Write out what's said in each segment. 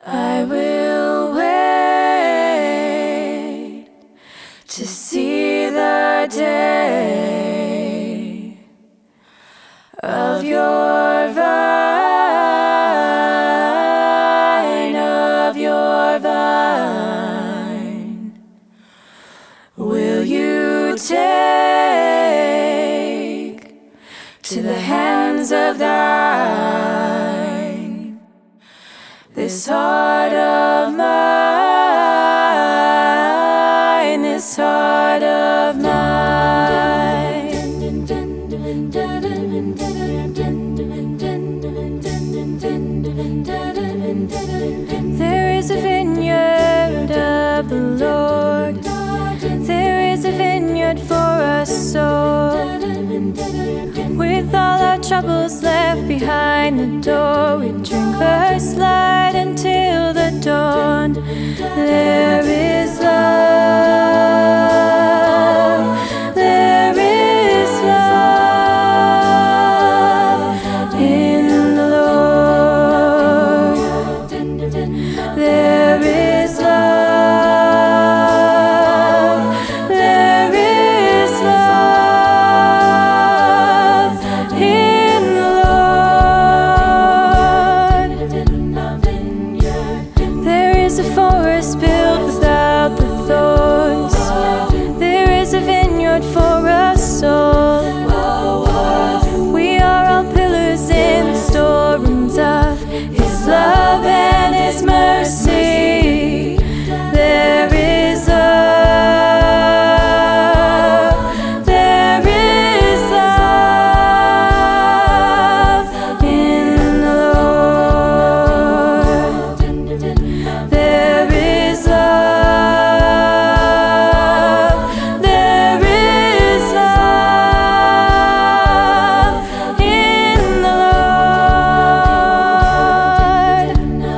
I will wait to see the day of your vine, of your vine. Will you take to the hands of thine this heart of mine, this heart of mine? There is a vineyard of the Lord. There is a vineyard for us all. With all our troubles left behind the door, we drink first light until the dawn. There is love, there is love in the Lord. There is love, there is love in the Lord. There is a forest built without the thorns. There is a vineyard for us all. We are all pillars in the storerooms of His love and His mercy. There is love, there is love in the Lord. There is love, there is love in the Lord.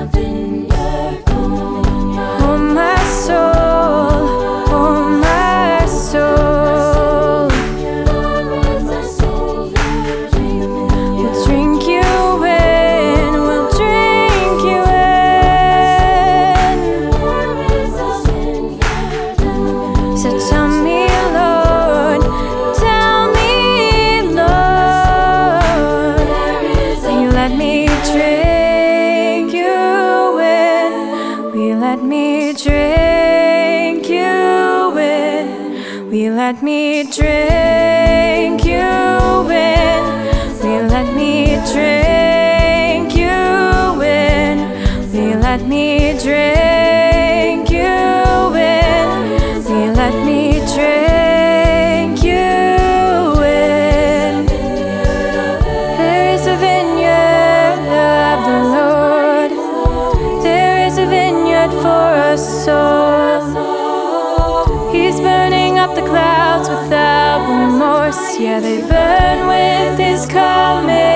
Oh my soul, oh my soul, we'll drink you in, we'll drink you in. So tell me, Lord, tell me, Lord, will you let me drink you in? Will you let me drink you in? Will you let me drink you in? Will you let me drink you in? Will you let me drink you in? Will you let me drink you in? There is a vineyard of the Lord. There is a vineyard for us all. He's burning up the clouds without remorse. Yeah, they burn with His coming.